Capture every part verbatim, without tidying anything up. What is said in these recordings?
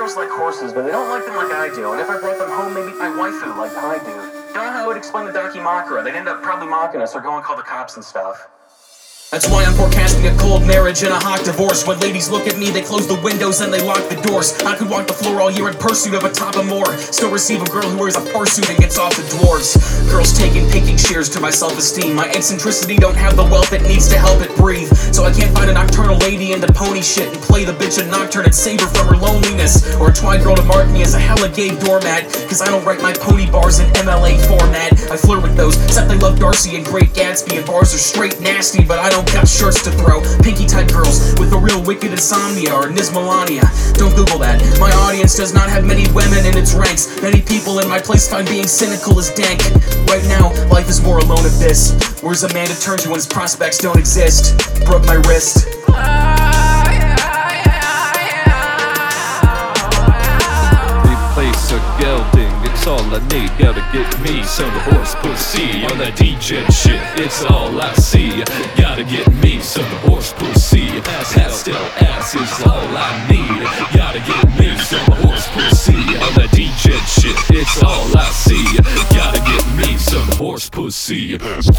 girls like horses, but they don't like them like I do. And if I brought them home, maybe my waifu like I do. Don't know how I would explain the Dakimakura. They'd end up probably mocking us or go and call the cops and stuff. That's why I'm forecasting a cold marriage and a hot divorce. When ladies look at me, they close the windows and they lock the doors. I could walk the floor all year in pursuit of a top of more. Still receive a girl who wears a fursuit and gets off the dwarves. Girls taking pinking shears to my self-esteem. My eccentricity don't have the wealth it needs to help it breathe. So I can't find a nocturnal lady into pony shit and play the bitch a nocturne and save her from her loneliness. Or a twine girl to mark me as a hella gay doormat. Cause I don't write my pony bars in M L A format. I flirt with those, except they love Darcy and Great Gatsby. And bars are straight nasty, but I don't got shirts to throw. Pinky type girls with a real wicked insomnia or Nismalania. Don't Google that. My audience does not have many women in its ranks. Many people in my place find being cynical as dank. Right now, life is more alone abyss. Where's a man to turn to when his prospects don't exist? Broke my wrist. Replace a gelding, it's all I need. Gotta get me some horse pussy. On that D J shit, it's all I see. Gotta get me some horse pussy. Pastel ass is all I need. Gotta get me some horse pussy. On that D J shit, it's all I see. Gotta get me some horse pussy.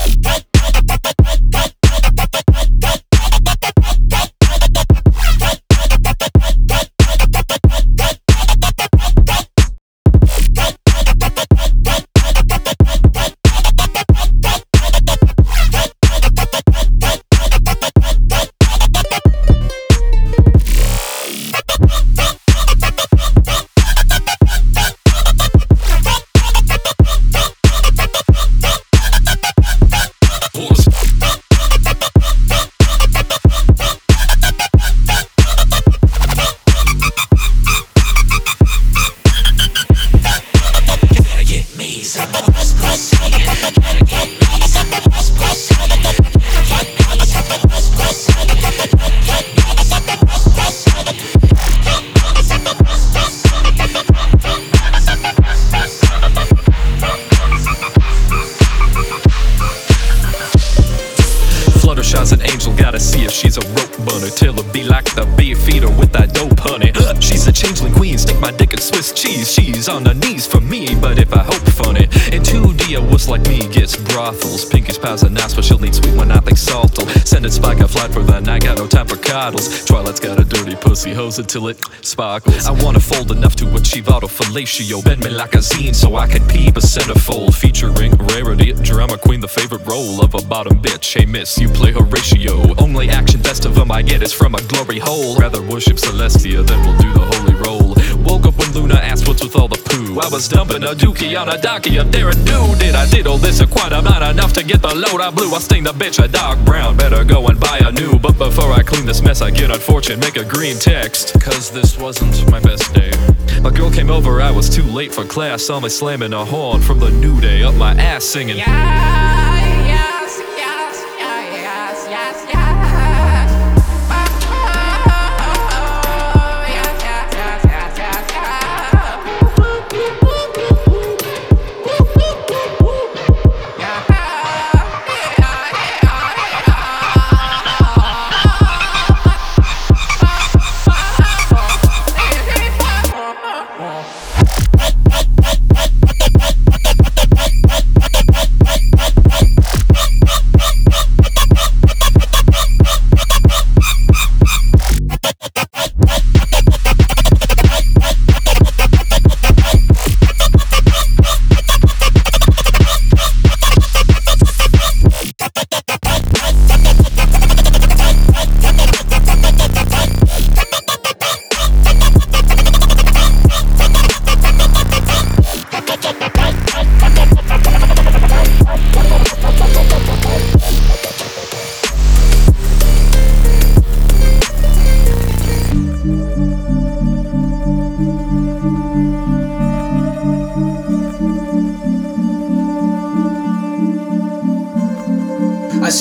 Fluttershy's an angel, gotta see if she's a rope bunny. Till her be like the beef feeder with that dope honey. She's a changeling queen, stick my dick in Swiss cheese. She's on her knees for me, but if I hope funny. In two D, a wuss like me gets brothels. Pinky's pals are nice, but she'll need sweet when I think salt'll. Send it spike a flight for the night, got no time for coddles. Twilight's got a dirty pussy, hose it till it sparkles. I wanna fold enough to achieve autofellatio. Bend me like a zine so I can peep a centerfold. Featuring rarity, drama queen, the favorite role of a bottom bitch. Hey miss, you play Horatio. Only action best of them I get is from a glory hole. Rather worship Celestia than we'll do the holy roll. Woke up when Luna asked what's with all the poo. I was dumping a dookie on a docky up there and do did I did all this a quite I'm not enough to get the load I blew. I stained the bitch a dark brown. Better go and buy a new. But before I clean this mess I get unfortunate. Make a green text. Cause this wasn't my best day. My girl came over, I was too late for class. Saw me slamming a horn from the new day. Up my ass singing yeah.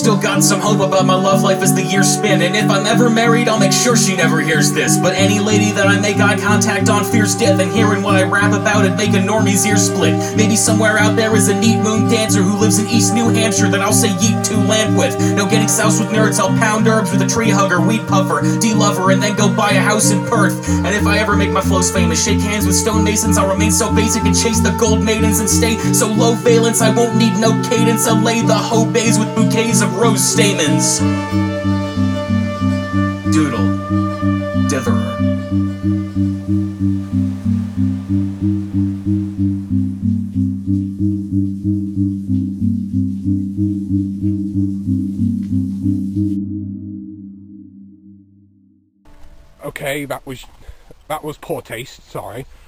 still got some hope about my love life as the years spin. And if I'm ever married, I'll make sure she never hears this. But any lady that I make eye contact on fears death, and hearing what I rap about it make a normie's ear split. Maybe somewhere out there is a neat moon dancer who lives in East New Hampshire that I'll say yeet to lamp with. No getting soused with nerds, I'll pound herbs with a tree hugger, weed puffer, de-lover, and then go buy a house in Perth. And if I ever make my flows famous, shake hands with stonemasons, I'll remain so basic and chase the gold maidens and stay so low valence I won't need no cadence. I'll lay the hoe bays with bouquets of rose stamens. Doodle. Ditherer. Okay, that was that was poor taste, sorry.